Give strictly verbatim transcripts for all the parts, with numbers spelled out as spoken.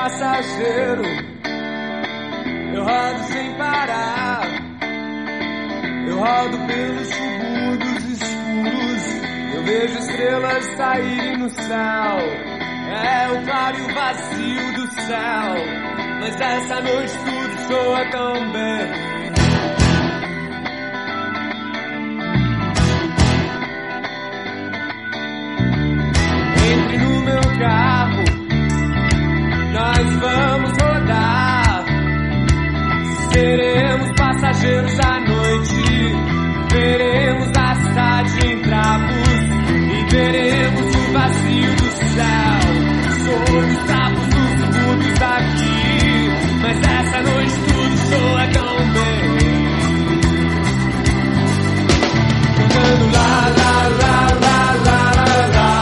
passageiro, eu rodo sem parar. Eu rodo pelos subúrbios escuros, eu vejo estrelas saírem no céu. É o claro e o vazio do céu, mas essa noite tudo soa tão bem. Entre no meu carro, nós vamos rodar. Seremos passageiros à noite, veremos a cidade em trapos e veremos o vazio do céu. Sob os trapos dos subúrbios daqui, mas essa noite tudo soa tão bem. Cantando lá, lá, lá, lá, lá, lá, lá.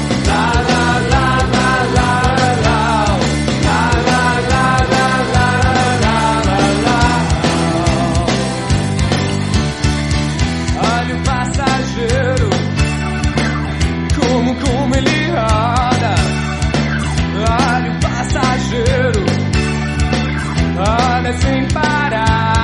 Como ele roda, olha o passageiro, olha sem parar.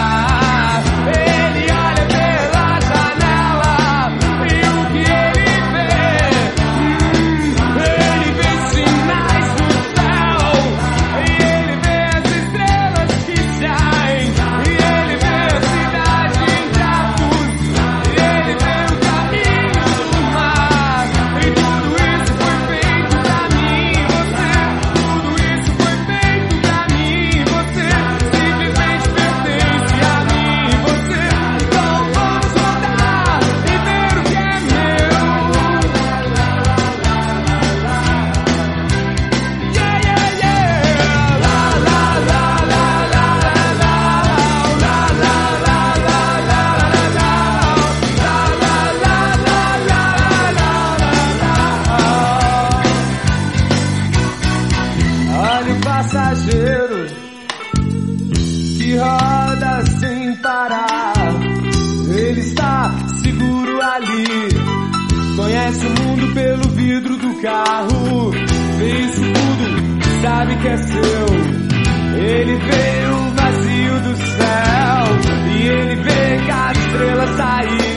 Ele olha pela janela e o que ele vê? Hum, ele vê sinais no céu, e ele vê as estrelas que saem, e ele vê a cidade em trapos, e ele vê o caminho do mar. E tudo isso foi feito pra mim, você. Tudo isso foi feito pra mim, você. Simplesmente pertence a mim, você. Então vamos rodar e ver o que é meu. Yeah, yeah, yeah. La, la, la, la, la, la, la. La, la, la, la, la, la, la. La, la, la, la, la, la, la. Olha o passageiro que roda sem parar. Ele está seguro ali, conhece o mundo pelo vidro do carro. Vê isso tudo, sabe que é seu. Ele vê o vazio do céu e ele vê cada estrela sair.